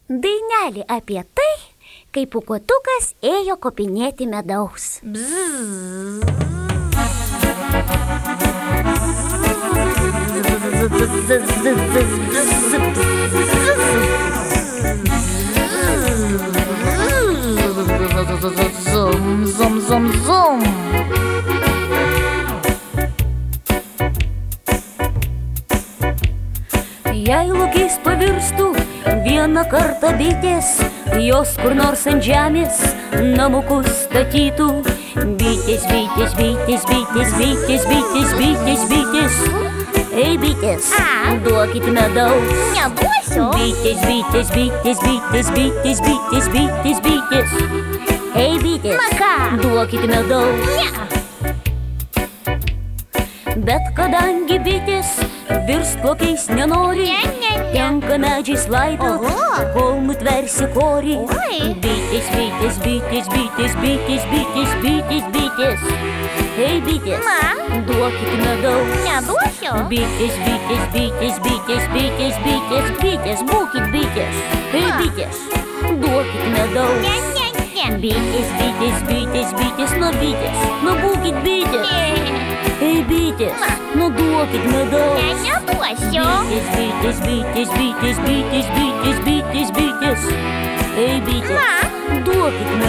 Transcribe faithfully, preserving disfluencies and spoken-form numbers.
Dainelė apie tai, kai pūkuotukas ėjo kopinėti medaus. Zum, zum, zum, zum. Jei lokys pavirstų vieną kartą bitės, jos kur nors ant žemės namukus statytų. Bitės, bitės, bitės, bitės, bitės, bitės, bitės, bitės. Ei, bitės, duokit medaus. Neduosiu. Bitės, bitės, bitės, bitės, bitės, bitės, bitės, bitės. Ei, bitės, Na ką? duokit medaus. Ne. Bet kadangi bitės virst kokiais nenori, Ne, ne, ne. tenka medžiais laipiot, Oho. kol nutversi korį. Oi. Bitės, bitės, bitės, bitės, bitės, bitės, bitės, bitės. Ei, bitės, Na? duokit medaus. Neduosiu. Bitės, bitės, bitės, bitės, bitės, bitės, bitės, būkit bitės. Ei, Na. bitės, duokit medaus. Ne, ne, ne. Bitės, bitės, bitės, bitės, nu bitės, nu būkit bitės. Ne, Ei, bitės, nu duokit medaus. ne, neduosiu. Bitės, bitės, bitės, bitės, bitės, bitės, bitės, bitės. Ei, bitės, Na? duokit